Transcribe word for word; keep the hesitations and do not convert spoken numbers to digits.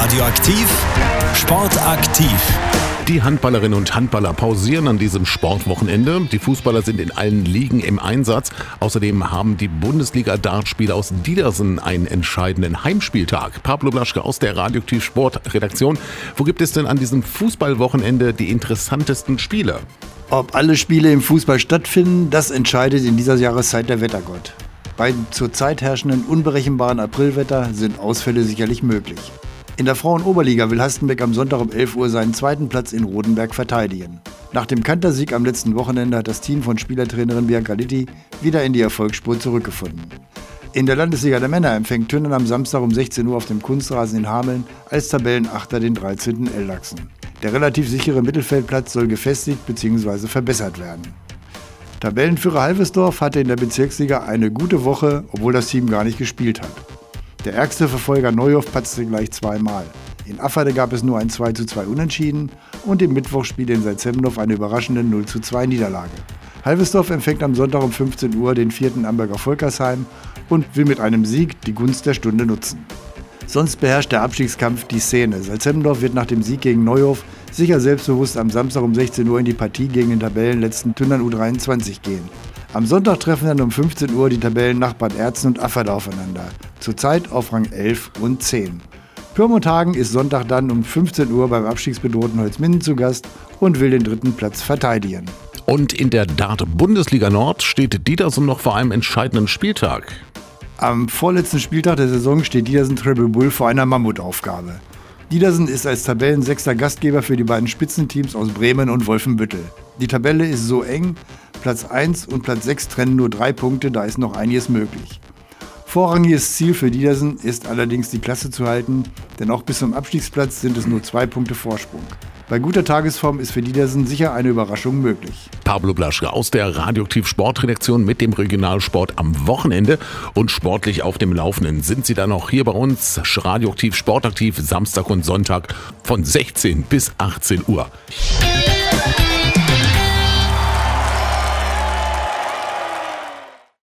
Radioaktiv, sportaktiv. Die Handballerinnen und Handballer pausieren an diesem Sportwochenende. Die Fußballer sind in allen Ligen im Einsatz. Außerdem haben die Bundesliga-Dartspieler aus Diedersen einen entscheidenden Heimspieltag. Pablo Blaschke aus der Radioaktiv Sport-Redaktion. Wo gibt es denn an diesem Fußballwochenende die interessantesten Spiele? Ob alle Spiele im Fußball stattfinden, das entscheidet in dieser Jahreszeit der Wettergott. Bei zurzeit herrschenden unberechenbaren Aprilwetter sind Ausfälle sicherlich möglich. In der Frauen-Oberliga will Hastenbeck am Sonntag um elf Uhr seinen zweiten Platz in Rodenberg verteidigen. Nach dem Kantersieg am letzten Wochenende hat das Team von Spielertrainerin Bianca Litti wieder in die Erfolgsspur zurückgefunden. In der Landesliga der Männer empfängt Tünnen am Samstag um sechzehn Uhr auf dem Kunstrasen in Hameln als Tabellenachter den dreizehnten Ellachsen. Der relativ sichere Mittelfeldplatz soll gefestigt bzw. verbessert werden. Tabellenführer Halvesdorf hatte in der Bezirksliga eine gute Woche, obwohl das Team gar nicht gespielt hat. Der ärgste Verfolger Neuhof patzte gleich zweimal. In Afferde gab es nur ein zwei zu zwei Unentschieden und im Mittwochsspiel in Salzhemmendorf eine überraschende null zu zwei Niederlage. Halvesdorf empfängt am Sonntag um fünfzehn Uhr den vierten Amberger Volkersheim und will mit einem Sieg die Gunst der Stunde nutzen. Sonst beherrscht der Abstiegskampf die Szene. Salzhemmendorf wird nach dem Sieg gegen Neuhof sicher selbstbewusst am Samstag um sechzehn Uhr in die Partie gegen den Tabellenletzten Tünnern U dreiundzwanzig gehen. Am Sonntag treffen dann um fünfzehn Uhr die Tabellennachbarn Erzen und Afferde aufeinander. Zurzeit auf Rang elf und zehn. Pyrmont-Hagen ist Sonntag dann um fünfzehn Uhr beim abstiegsbedrohten Holzminden zu Gast und will den dritten Platz verteidigen. Und in der Dart-Bundesliga Nord steht Diedersen noch vor einem entscheidenden Spieltag. Am vorletzten Spieltag der Saison steht Diedersen Triple Bull vor einer Mammutaufgabe. Diedersen ist als Tabellensechster Gastgeber für die beiden Spitzenteams aus Bremen und Wolfenbüttel. Die Tabelle ist so eng, Platz eins und Platz sechs trennen nur drei Punkte, da ist noch einiges möglich. Vorrangiges Ziel für Diedersen ist allerdings die Klasse zu halten, denn auch bis zum Abstiegsplatz sind es nur zwei Punkte Vorsprung. Bei guter Tagesform ist für Diedersen sicher eine Überraschung möglich. Pablo Blaschke aus der Radioaktiv Sportredaktion mit dem Regionalsport am Wochenende und sportlich auf dem Laufenden sind Sie dann auch hier bei uns. Radioaktiv Sportaktiv Samstag und Sonntag von sechzehn bis achtzehn Uhr.